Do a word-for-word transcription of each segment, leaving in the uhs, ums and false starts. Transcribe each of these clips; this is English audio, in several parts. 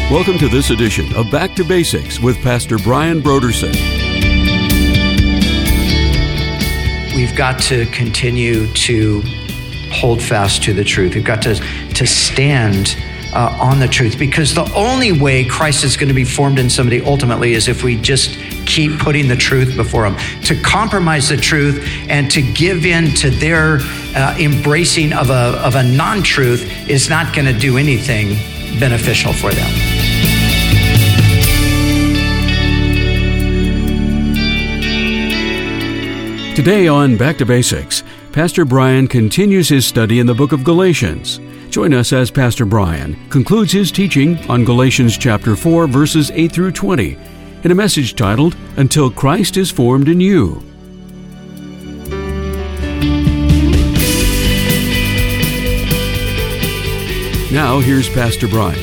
Welcome to this edition of Back to Basics with Pastor Brian Brodersen. We've got to continue to hold fast to the truth. We've got to, to stand uh, on the truth, because the only way Christ is going to be formed in somebody ultimately is if we just keep putting the truth before them. To compromise the truth and to give in to their uh, embracing of a, of a non-truth is not going to do anything beneficial for them. Today on Back to Basics, Pastor Brian continues his study in the book of Galatians. Join us as Pastor Brian concludes his teaching on Galatians chapter four, verses eight through twenty, in a message titled, Until Christ is Formed in You. Now, here's Pastor Brian.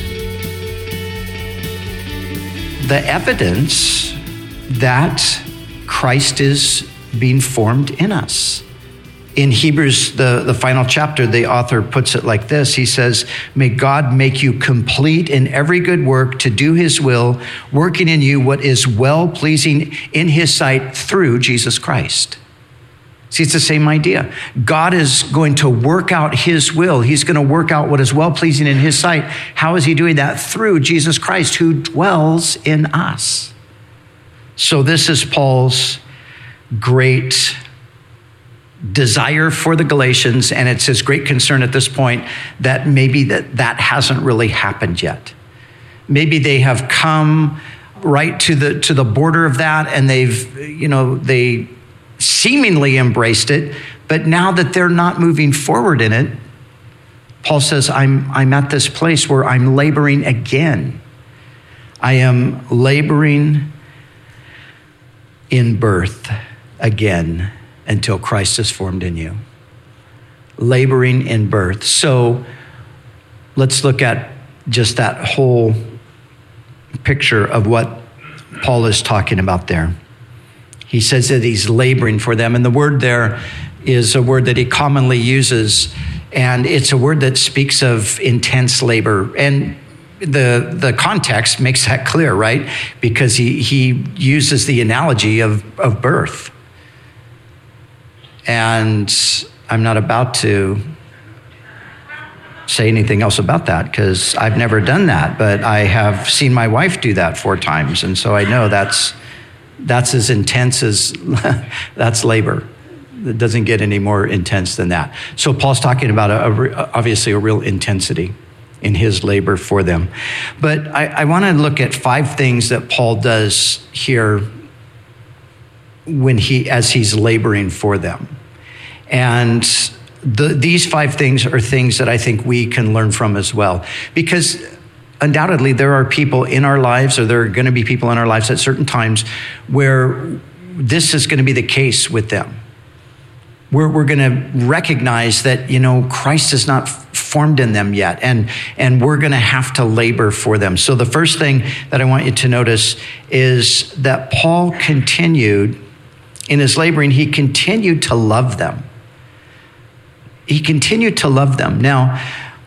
The evidence that Christ is being formed in us. In Hebrews, the, the final chapter, the author puts it like this. He says, may God make you complete in every good work to do his will, working in you what is well-pleasing in his sight through Jesus Christ. See, it's the same idea. God is going to work out his will. He's going to work out what is well-pleasing in his sight. How is he doing that? Through Jesus Christ, who dwells in us. So this is Paul's great desire for the Galatians, and it's his great concern at this point that maybe that, that hasn't really happened yet. Maybe they have come right to the to the border of that, and they've, you know, they seemingly embraced it, but now that they're not moving forward in it, Paul says, I'm I'm at this place where I'm laboring again. I am laboring in birth again until Christ is formed in you. Laboring in birth. So let's look at just that whole picture of what Paul is talking about there. He says that he's laboring for them. And the word there is a word that he commonly uses. And it's a word that speaks of intense labor. And the the context makes that clear, right? Because he, he uses the analogy of, of birth. And I'm not about to say anything else about that because I've never done that, but I have seen my wife do that four times. And so I know that's that's as intense as, that's labor. It doesn't get any more intense than that. So Paul's talking about a, a, obviously a real intensity in his labor for them. But I, I want to look at five things that Paul does here when he, as he's laboring for them. And the, these five things are things that I think we can learn from as well. Because undoubtedly there are people in our lives, or there are going to be people in our lives at certain times where this is going to be the case with them. We're, we're going to recognize that, you know, Christ is not formed in them yet, and, and we're going to have to labor for them. So the first thing that I want you to notice is that Paul continued, in his laboring, he continued to love them. He continued to love them. Now,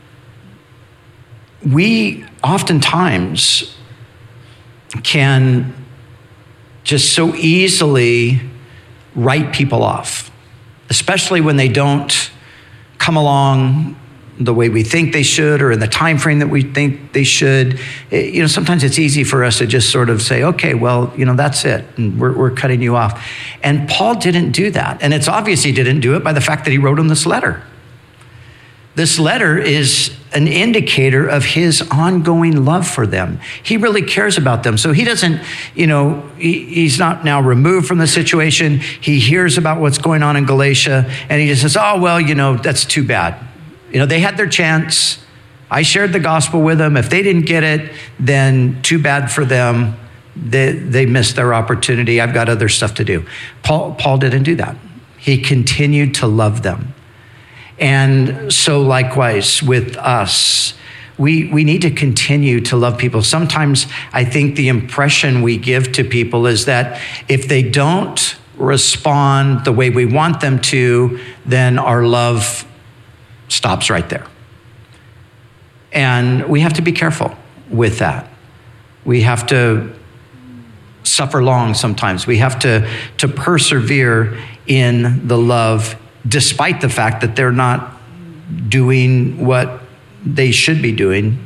we oftentimes can just so easily write people off, especially when they don't come along the way we think they should, or in the time frame that we think they should. It, you know, sometimes it's easy for us to just sort of say, okay, well, you know, that's it, and we're, we're cutting you off. And Paul didn't do that. And it's obvious he didn't do it by the fact that he wrote him this letter. This letter is an indicator of his ongoing love for them. He really cares about them. So he doesn't, you know, he, he's not now removed from the situation. He hears about what's going on in Galatia, and he just says, oh, well, you know, that's too bad. You know, they had their chance. I shared the gospel with them. If they didn't get it, then too bad for them. They, they missed their opportunity. I've got other stuff to do. Paul, Paul didn't do that. He continued to love them. And so likewise with us, we, we need to continue to love people. Sometimes I think the impression we give to people is that if they don't respond the way we want them to, then our love stops right there. And we have to be careful with that. We have to suffer long sometimes. We have to, to persevere in the love, despite the fact that they're not doing what they should be doing.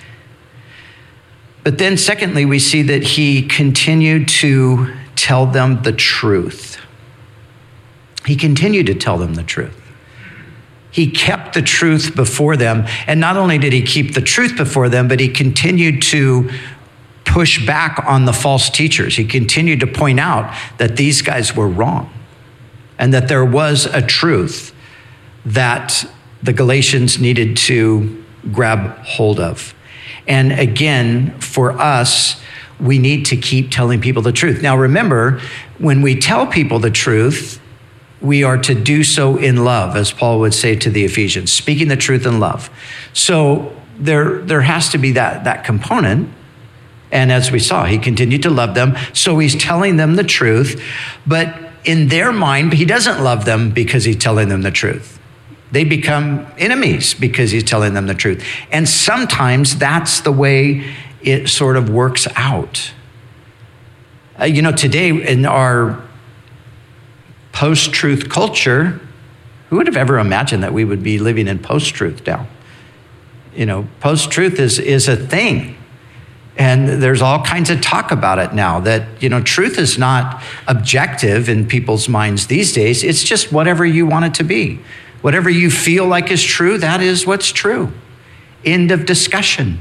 But then secondly, we see that he continued to tell them the truth. He continued to tell them the truth. He kept the truth before them. And not only did he keep the truth before them, but he continued to push back on the false teachers. He continued to point out that these guys were wrong and that there was a truth that the Galatians needed to grab hold of. And again, for us, we need to keep telling people the truth. Now, remember, when we tell people the truth, we are to do so in love, as Paul would say to the Ephesians, speaking the truth in love. So there, there has to be that, that component. And as we saw, he continued to love them. So he's telling them the truth. But in their mind, he doesn't love them because he's telling them the truth. They become enemies because he's telling them the truth. And sometimes that's the way it sort of works out. Uh, you know, today in our post-truth culture, who would have ever imagined that we would be living in post-truth now? You know, post-truth is, is a thing. And there's all kinds of talk about it now that, you know, truth is not objective in people's minds these days. It's just whatever you want it to be. Whatever you feel like is true, that is what's true. End of discussion.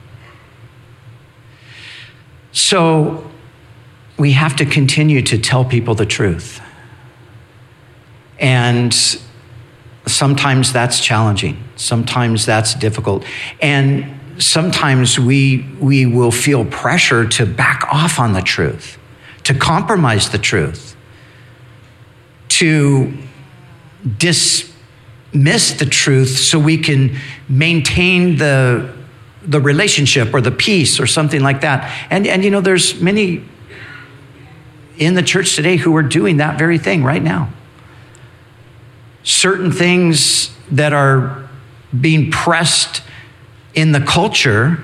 So we have to continue to tell people the truth. And sometimes that's challenging. Sometimes that's difficult. And sometimes we we will feel pressure to back off on the truth, to compromise the truth, to dismiss the truth so we can maintain the the relationship or the peace or something like that. And and you know, there's many in the church today who are doing that very thing right now. Certain things that are being pressed in the culture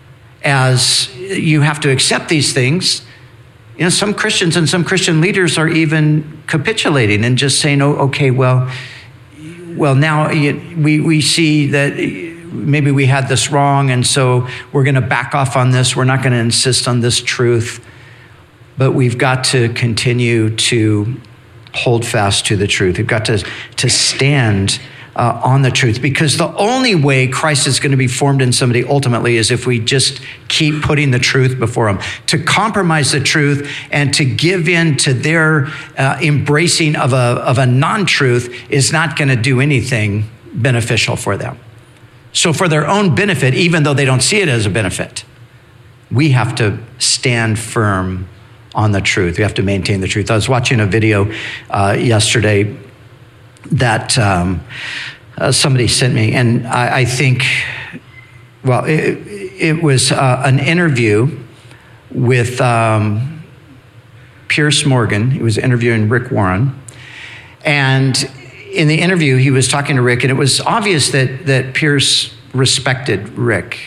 as you have to accept these things. You know, some Christians and some Christian leaders are even capitulating and just saying, oh, okay, well, well, now we, we see that maybe we had this wrong, and so we're going to back off on this. We're not going to insist on this truth, but we've got to continue to hold fast to the truth. We've got to, to stand uh, on the truth, because the only way Christ is going to be formed in somebody ultimately is if we just keep putting the truth before them. To compromise the truth and to give in to their uh, embracing of a, of a non-truth is not going to do anything beneficial for them. So for their own benefit, even though they don't see it as a benefit, we have to stand firm on the truth. We have to maintain the truth. I was watching a video uh, yesterday that um, uh, somebody sent me, and I, I think, well, it, it was uh, an interview with um, Piers Morgan. He was interviewing Rick Warren, and in the interview, he was talking to Rick, and it was obvious that that Piers respected Rick,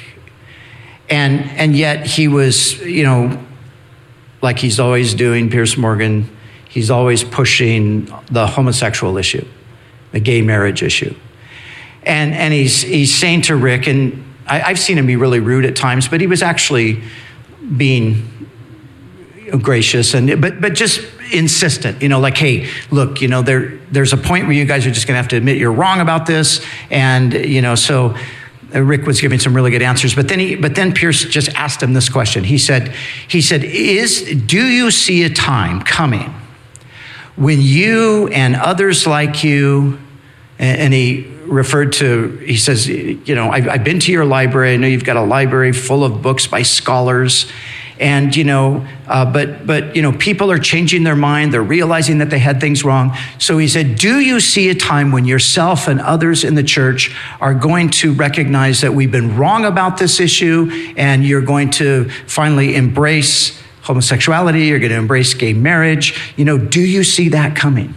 and and yet he was, you know, like he's always doing, Piers Morgan, he's always pushing the homosexual issue, the gay marriage issue. And and he's he's saying to Rick, and I, I've seen him be really rude at times, but he was actually being gracious, and but but just insistent, you know, like, hey, look, you know, there there's a point where you guys are just gonna have to admit you're wrong about this. And, you know, so Rick was giving some really good answers, but then he, but then Piers just asked him this question. He said, he said, "Is do you see a time coming when you and others like you," and, and he referred to, he says, you know, I've, I've been to your library. I know you've got a library full of books by scholars. And, you know, uh, but, but, you know, people are changing their mind. They're realizing that they had things wrong. So he said, do you see a time when yourself and others in the church are going to recognize that we've been wrong about this issue, and you're going to finally embrace homosexuality, you're going to embrace gay marriage? You know, do you see that coming?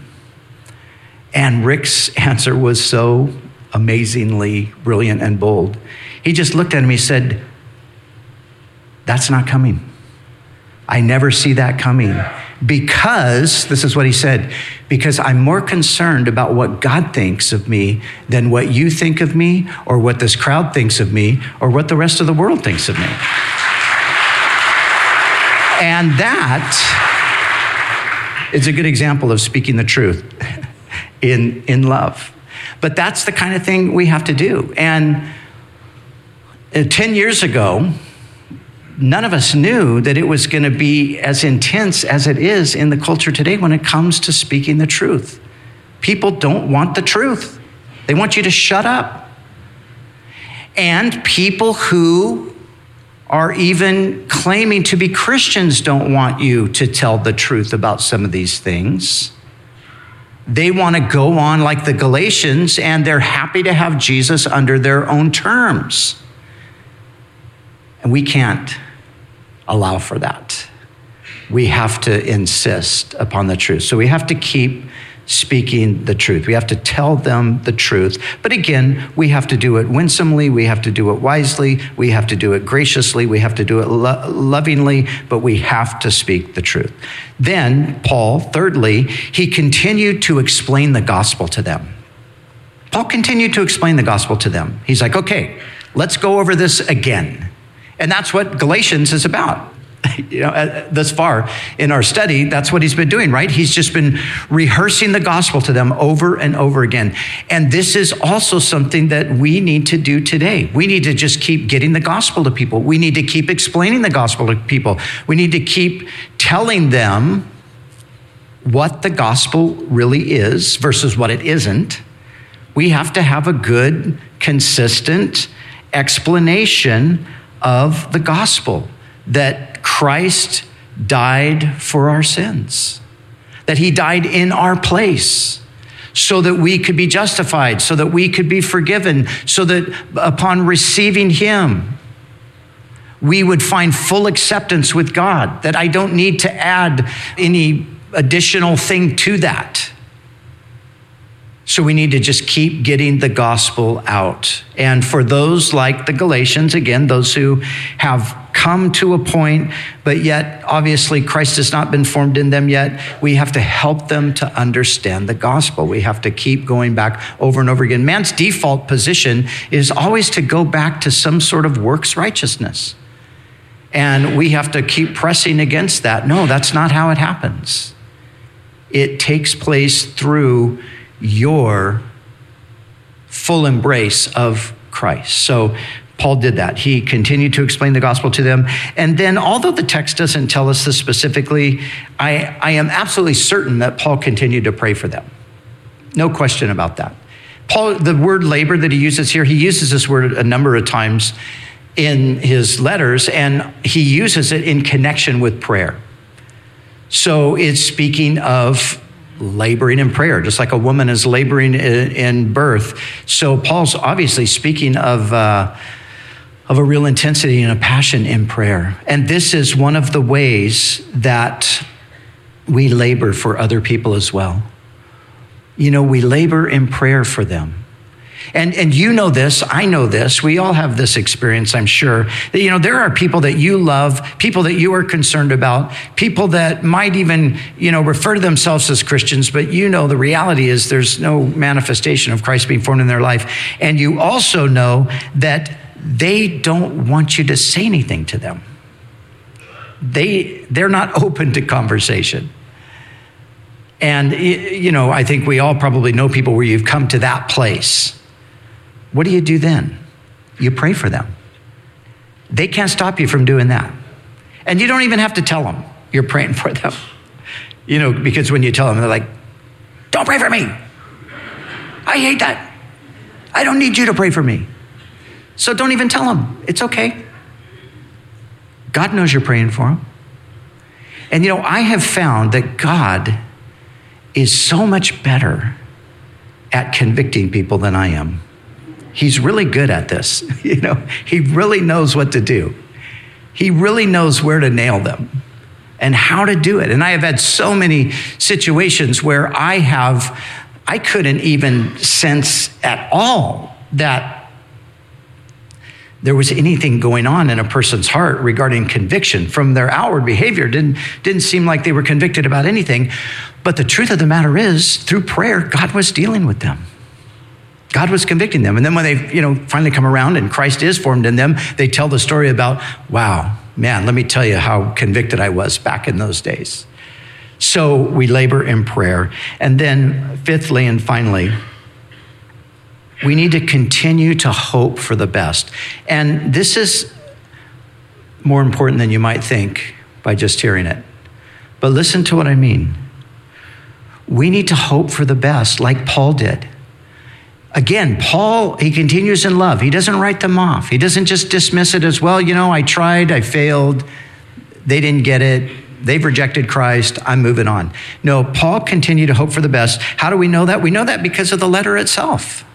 And Rick's answer was so amazingly brilliant and bold. He just looked at him, he said, That's not coming. I never see that coming because, this is what he said, because I'm more concerned about what God thinks of me than what you think of me or what this crowd thinks of me or what the rest of the world thinks of me. And that is a good example of speaking the truth in, in love. But that's the kind of thing we have to do. And ten years ago, none of us knew that it was going to be as intense as it is in the culture today when it comes to speaking the truth. People don't want the truth. They want you to shut up. And people who are even claiming to be Christians don't want you to tell the truth about some of these things. They want to go on like the Galatians, and they're happy to have Jesus under their own terms. And we can't allow for that. We have to insist upon the truth. So we have to keep speaking the truth. We have to tell them the truth. But again, we have to do it winsomely. We have to do it wisely. We have to do it graciously. We have to do it lo- lovingly, but we have to speak the truth. Then Paul, thirdly, he continued to explain the gospel to them. Paul continued to explain the gospel to them. He's like, okay, let's go over this again. And that's what Galatians is about. You know, thus far in our study, that's what he's been doing, right? He's just been rehearsing the gospel to them over and over again. And this is also something that we need to do today. We need to just keep getting the gospel to people. We need to keep explaining the gospel to people. We need to keep telling them what the gospel really is versus what it isn't. We have to have a good, consistent explanation of the gospel, that Christ died for our sins, that he died in our place so that we could be justified, so that we could be forgiven, so that upon receiving him, we would find full acceptance with God, that I don't need to add any additional thing to that. So we need to just keep getting the gospel out. And for those like the Galatians, again, those who have come to a point, but yet obviously Christ has not been formed in them yet, we have to help them to understand the gospel. We have to keep going back over and over again. Man's default position is always to go back to some sort of works righteousness. And we have to keep pressing against that. No, that's not how it happens. It takes place through your full embrace of Christ. So Paul did that. He continued to explain the gospel to them. And then, although the text doesn't tell us this specifically, I, I am absolutely certain that Paul continued to pray for them. No question about that. Paul, the word labor that he uses here, he uses this word a number of times in his letters, and he uses it in connection with prayer. So it's speaking of laboring in prayer, just like a woman is laboring in birth. So Paul's obviously speaking of uh, of a real intensity and a passion in prayer. And this is one of the ways that we labor for other people as well. You know, we labor in prayer for them. And and you know this, I know this, we all have this experience, I'm sure, that, you know, there are people that you love, people that you are concerned about, people that might even, you know, refer to themselves as Christians, but you know the reality is there's no manifestation of Christ being formed in their life. And you also know that they don't want you to say anything to them. They, they're not open to conversation. And, you know, I think we all probably know people where you've come to that place. What do you do then? You pray for them. They can't stop you from doing that. And you don't even have to tell them you're praying for them. You know, because when you tell them, they're like, don't pray for me. I hate that. I don't need you to pray for me. So don't even tell them. It's okay. God knows you're praying for them. And, you know, I have found that God is so much better at convicting people than I am. He's really good at this. You know, he really knows what to do. He really knows where to nail them and how to do it. And I have had so many situations where I have, I couldn't even sense at all that there was anything going on in a person's heart regarding conviction. From their outward behavior, didn't, didn't seem like they were convicted about anything. But the truth of the matter is, through prayer, God was dealing with them. God was convicting them. And then when they, you know, finally come around and Christ is formed in them, they tell the story about, wow, man, let me tell you how convicted I was back in those days. So we labor in prayer. And then fifthly and finally, we need to continue to hope for the best. And this is more important than you might think by just hearing it. But listen to what I mean. We need to hope for the best like Paul did. Again, Paul, he continues in love. He doesn't write them off. He doesn't just dismiss it as, well, you know, I tried, I failed, they didn't get it, they've rejected Christ, I'm moving on. No, Paul continued to hope for the best. How do we know that? We know that because of the letter itself.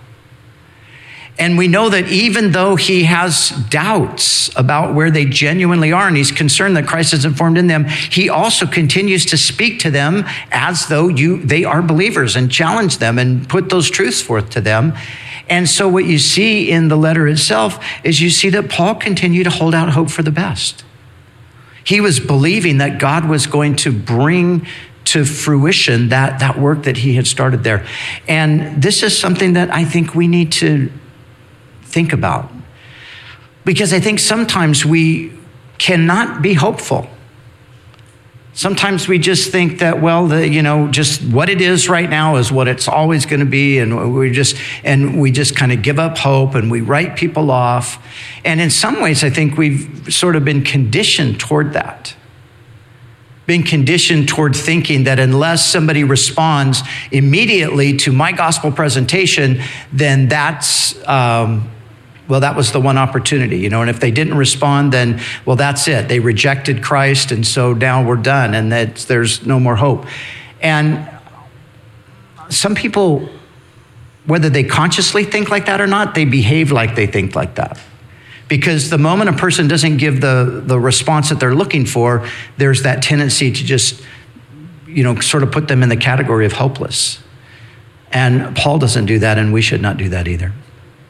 And we know that even though he has doubts about where they genuinely are, and he's concerned that Christ isn't formed in them, he also continues to speak to them as though you they are believers and challenge them and put those truths forth to them. And so what you see in the letter itself is you see that Paul continued to hold out hope for the best. He was believing that God was going to bring to fruition that, that work that he had started there. And this is something that I think we need to think about, because I think sometimes we cannot be hopeful. Sometimes we just think that, well, the, you know, just what it is right now is what it's always going to be, and we just and we just kind of give up hope and we write people off. And in some ways, I think we've sort of been conditioned toward that. Been conditioned toward thinking that unless somebody responds immediately to my gospel presentation, then that's um, well, that was the one opportunity, you know, and if they didn't respond, then, well, that's it. They rejected Christ, and so now we're done, and that there's no more hope. And some people, whether they consciously think like that or not, they behave like they think like that. Because the moment a person doesn't give the, the response that they're looking for, there's that tendency to just, you know, sort of put them in the category of hopeless. And Paul doesn't do that, and we should not do that either.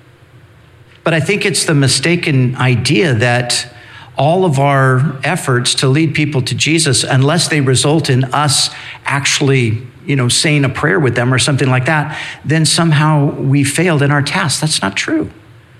But I think it's the mistaken idea that all of our efforts to lead people to Jesus, unless they result in us actually, you know, saying a prayer with them or something like that, then somehow we failed in our task. That's not true.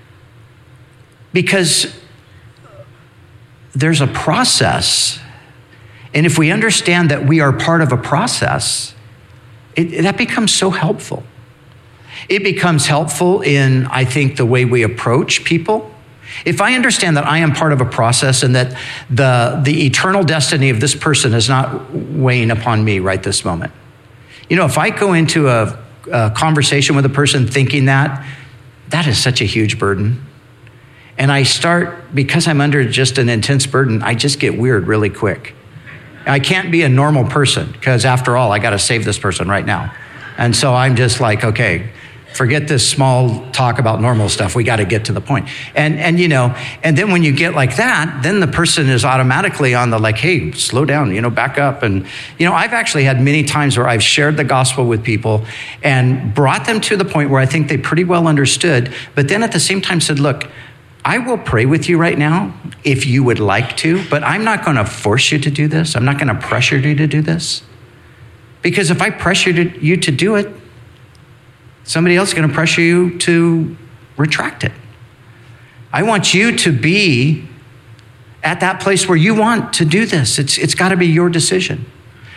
Because there's a process. And if we understand that we are part of a process, it, that becomes so helpful. It becomes helpful in, I think, the way we approach people. If I understand that I am part of a process and that the, the eternal destiny of this person is not weighing upon me right this moment. You know, if I go into a, a conversation with a person thinking that, that is such a huge burden. And I start, because I'm under just an intense burden, I just get weird really quick. I can't be a normal person because after all, I got to save this person right now. And so I'm just like, okay, forget this small talk about normal stuff. We got to get to the point. And, and, you know, and then when you get like that, then the person is automatically on the like, hey, slow down, you know, back up. And, you know, I've actually had many times where I've shared the gospel with people and brought them to the point where I think they pretty well understood, but then at the same time said, look, I will pray with you right now if you would like to, but I'm not going to force you to do this. I'm not going to pressure you to do this. Because if I pressure you to do it, somebody else is going to pressure you to retract it. I want you to be at that place where you want to do this. It's, it's got to be your decision.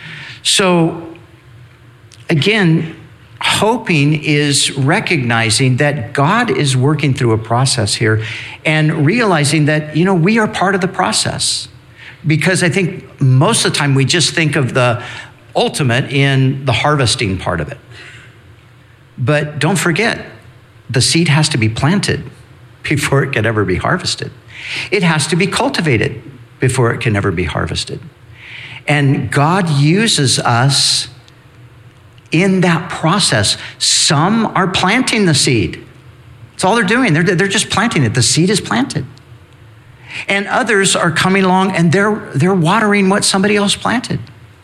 So again, hoping is recognizing that God is working through a process here and realizing that, you know, we are part of the process. Because I think most of the time we just think of the ultimate in the harvesting part of it. But don't forget, the seed has to be planted before it can ever be harvested. It has to be cultivated before it can ever be harvested. And God uses us in that process. Some are planting the seed. That's all they're doing. They're, they're just planting it. The seed is planted. And others are coming along and they're, they're watering what somebody else planted.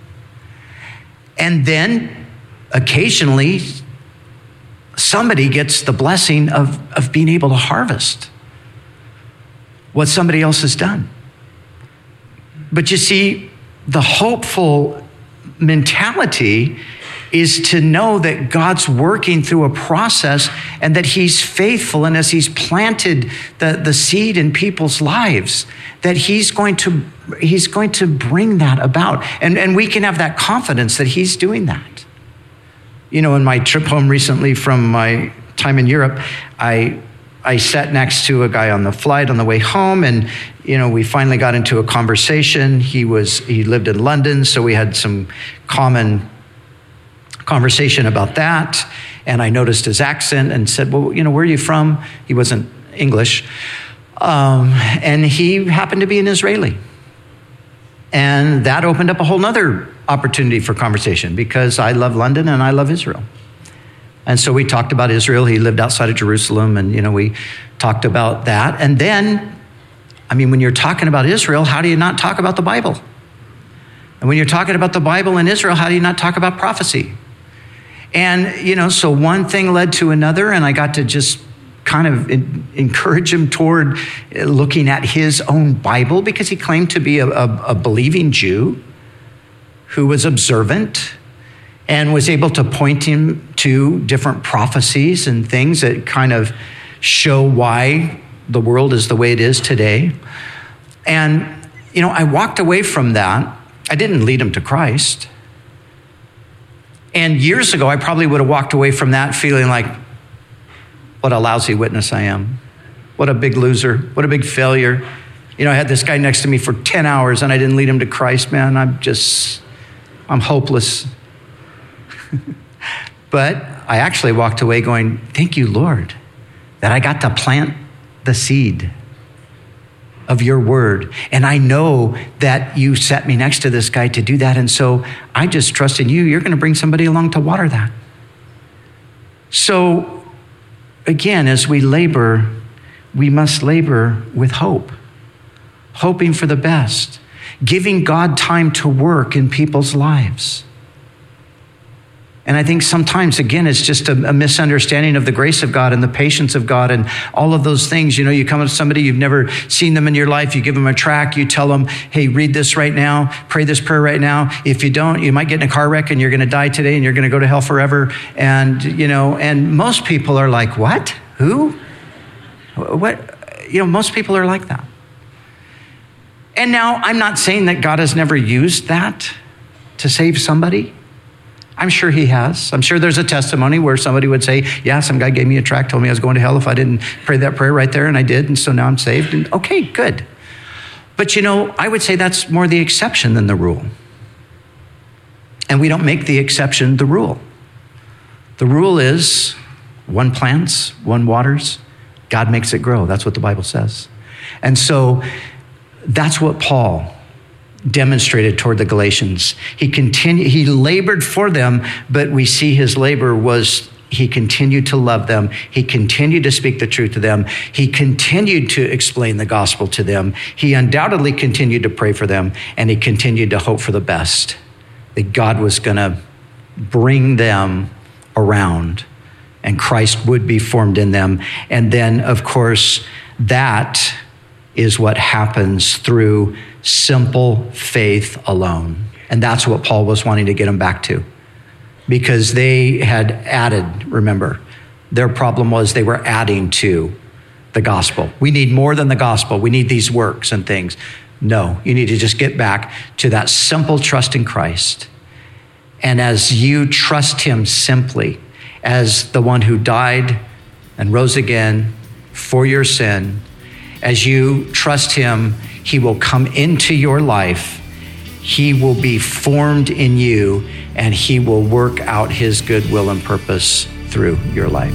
And then occasionally somebody gets the blessing of, of being able to harvest what somebody else has done. But you see, the hopeful mentality is to know that God's working through a process and that he's faithful. And as he's planted the, the seed in people's lives, that he's going to, he's going to bring that about. And, and we can have that confidence that he's doing that. You know, in my trip home recently from my time in Europe, I I sat next to a guy on the flight on the way home, and you know, we finally got into a conversation. He was he lived in London, so we had some common conversation about that. And I noticed his accent and said, "Well, you know, where are you from?" He wasn't English, um, and he happened to be an Israeli, and that opened up a whole nother opportunity for conversation because I love London and I love Israel. And so we talked about Israel. He lived outside of Jerusalem, and you know, we talked about that. And then, I mean, when you're talking about Israel, how do you not talk about the Bible? And when you're talking about the Bible in Israel, how do you not talk about prophecy? And you know, so one thing led to another, and I got to just kind of encourage him toward looking at his own Bible because he claimed to be a, a, a believing Jew who was observant and was able to point him to different prophecies and things that kind of show why the world is the way it is today. And, you know, I walked away from that. I didn't lead him to Christ. And years ago, I probably would have walked away from that feeling like, what a lousy witness I am. What a big loser. What a big failure. You know, I had this guy next to me for ten hours and I didn't lead him to Christ, man. I'm just, I'm hopeless. But I actually walked away going, thank you, Lord, that I got to plant the seed of your word. And I know that you set me next to this guy to do that. And so I just trust in you. You're going to bring somebody along to water that. So again, as we labor, we must labor with hope, hoping for the best, giving God time to work in people's lives. And I think sometimes, again, it's just a, a misunderstanding of the grace of God and the patience of God and all of those things. You know, you come up to somebody, you've never seen them in your life, you give them a tract, you tell them, hey, read this right now, pray this prayer right now. If you don't, you might get in a car wreck and you're going to die today and you're going to go to hell forever. And, you know, and most people are like, what? Who? What? You know, most people are like that. And now I'm not saying that God has never used that to save somebody. I'm sure he has. I'm sure there's a testimony where somebody would say, yeah, some guy gave me a tract, told me I was going to hell if I didn't pray that prayer right there, and I did, and so now I'm saved. And okay, good. But you know, I would say that's more the exception than the rule. And we don't make the exception the rule. The rule is one plants, one waters, God makes it grow. That's what the Bible says. And so that's what Paul demonstrated toward the Galatians. He continued, he labored for them, but we see his labor was he continued to love them. He continued to speak the truth to them. He continued to explain the gospel to them. He undoubtedly continued to pray for them, and he continued to hope for the best, that God was going to bring them around and Christ would be formed in them. And then, of course, that is what happens through simple faith alone. And that's what Paul was wanting to get them back to, because they had added, remember, their problem was they were adding to the gospel. We need more than the gospel. We need these works and things. No, you need to just get back to that simple trust in Christ. And as you trust him simply as the one who died and rose again for your sin, as you trust him, he will come into your life. He will be formed in you, and he will work out his good will and purpose through your life.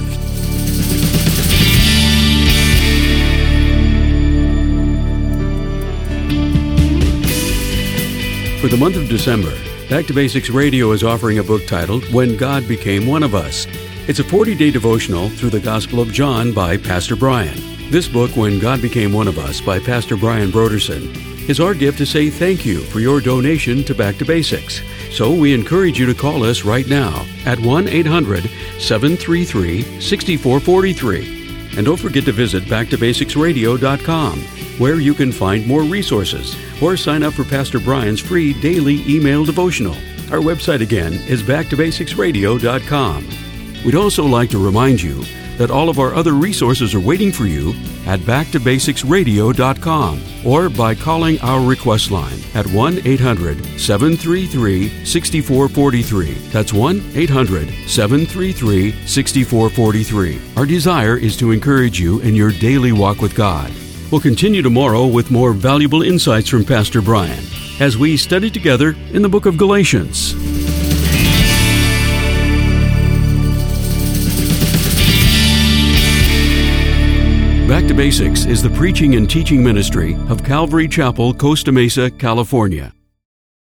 For the month of December, Back to Basics Radio is offering a book titled When God Became One of Us. It's a forty-day devotional through the Gospel of John by Pastor Brian. This book, When God Became One of Us, by Pastor Brian Broderson, is our gift to say thank you for your donation to Back to Basics. So we encourage you to call us right now at one eight hundred seven three three six four four three. And don't forget to visit back to basics radio dot com. where you can find more resources or sign up for Pastor Brian's free daily email devotional. Our website again is back to basics radio dot com. We'd also like to remind you that all of our other resources are waiting for you at back to basics radio dot com or by calling our request line at one eight hundred seven three three six four four three. That's one eight hundred seven three three six four four three. Our desire is to encourage you in your daily walk with God. We'll continue tomorrow with more valuable insights from Pastor Brian as we study together in the book of Galatians. Back to Basics is the preaching and teaching ministry of Calvary Chapel, Costa Mesa, California.